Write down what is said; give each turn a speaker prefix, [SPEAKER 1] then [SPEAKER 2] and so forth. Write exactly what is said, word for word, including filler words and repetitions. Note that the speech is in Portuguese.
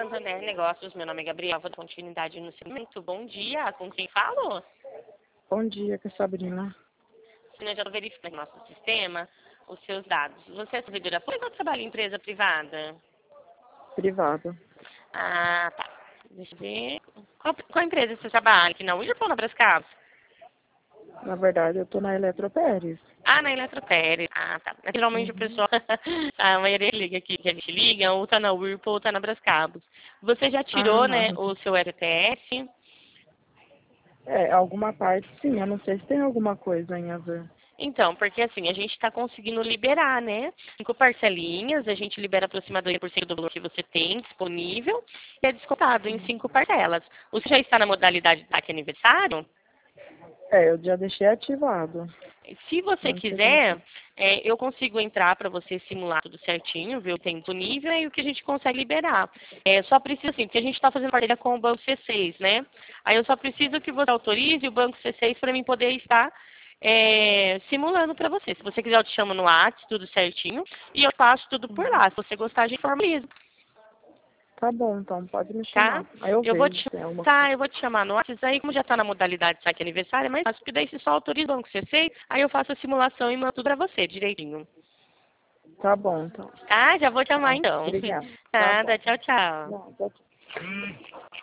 [SPEAKER 1] Santander Negócios, meu nome é Gabriel, vou dar continuidade no segmento. Bom dia, com quem falo?
[SPEAKER 2] Bom dia, que é Sabrina.
[SPEAKER 1] Eu já estou verificando no nosso sistema os seus dados. Você é servidora pública ou trabalha em empresa privada?
[SPEAKER 2] Privado.
[SPEAKER 1] Ah, tá. Deixa eu ver. Qual, qual empresa você trabalha? Aqui na Whirlpool ou na Brascap?
[SPEAKER 2] Na verdade, eu tô na Eletropéres.
[SPEAKER 1] Ah, na Eletropéries. Ah, tá. Geralmente o
[SPEAKER 2] Uhum.
[SPEAKER 1] pessoal, a maioria liga aqui, que a gente liga, ou tá na Whirlpool ou tá na Brascap. Você já
[SPEAKER 2] Ah,
[SPEAKER 1] tirou, né,
[SPEAKER 2] não.
[SPEAKER 1] o seu F T S?
[SPEAKER 2] É, alguma parte sim, eu não sei se tem alguma coisa em a ver.
[SPEAKER 1] Então, porque assim, a gente está conseguindo liberar, né? Cinco parcelinhas, a gente libera aproximadamente dois por cento do valor que você tem disponível e é descontado em cinco parcelas. Você já está na modalidade de saque aniversário?
[SPEAKER 2] É, eu já deixei ativado.
[SPEAKER 1] Se você
[SPEAKER 2] Não sei como
[SPEAKER 1] quiser,
[SPEAKER 2] que...
[SPEAKER 1] é, eu consigo entrar para você simular tudo certinho, ver o que tem disponível e o que a gente consegue liberar. É, só precisa assim, porque a gente está fazendo parceria com o Banco C seis, né? Aí eu só preciso que você autorize o Banco C seis para mim poder estar é, simulando para você. Se você quiser, eu te chamo no WhatsApp, tudo certinho, e eu faço tudo por lá. Se você gostar, a gente formaliza,
[SPEAKER 2] Tá bom, então, pode me
[SPEAKER 1] tá?
[SPEAKER 2] chamar. Aí eu
[SPEAKER 1] Eu vou
[SPEAKER 2] vejo
[SPEAKER 1] te,
[SPEAKER 2] se tem alguma
[SPEAKER 1] tá,
[SPEAKER 2] coisa.
[SPEAKER 1] eu vou te chamar no WhatsApp, aí como já está na modalidade de saque aniversário, é mais fácil, porque daí você só autoriza o Banco C seis, aí eu faço a simulação e mando tudo para você, direitinho.
[SPEAKER 2] Tá bom, então.
[SPEAKER 1] Tá, já vou chamar
[SPEAKER 2] Tá,
[SPEAKER 1] então.
[SPEAKER 2] obrigada. Tá bom.
[SPEAKER 1] Nada, tchau, tchau.
[SPEAKER 2] Não, tá